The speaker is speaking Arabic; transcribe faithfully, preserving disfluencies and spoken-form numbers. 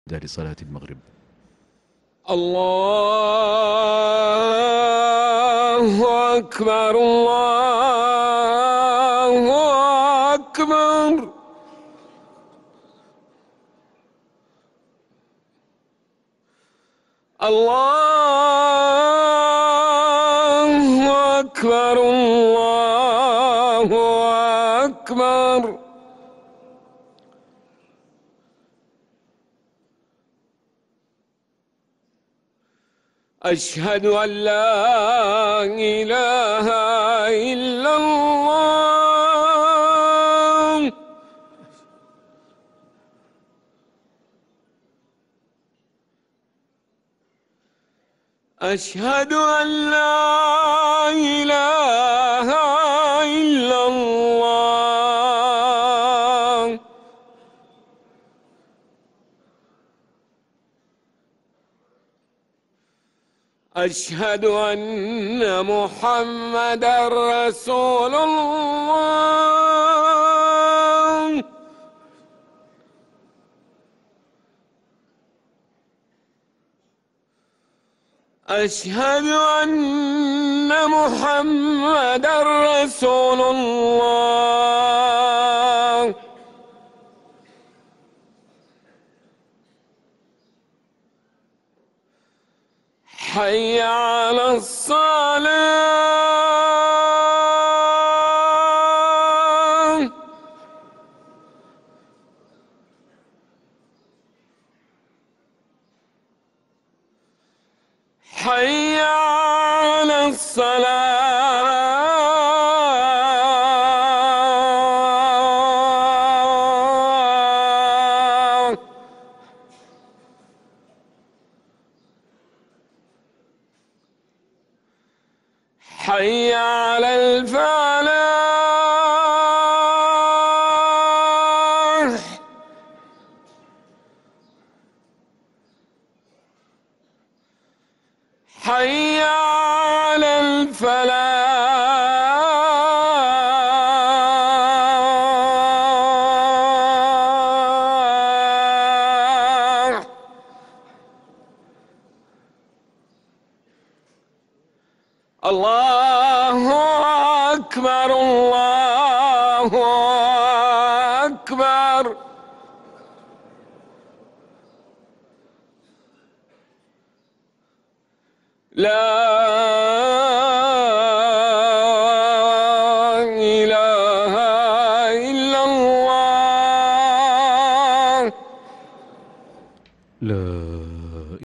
لصلاة المغرب. الله أكبر الله أكبر. الله أكبر الله أكبر. أشهد أن لا إله إلا الله. أشهد أن لا إله إلا الله. أشهد أن محمدًا رسول الله. أشهد أن محمدًا رسول الله. حي على الصلاة. حي على الصلاة. حي على الفلاح. حي على الفلاح. الله أكبر الله أكبر. لا إله إلا الله. لا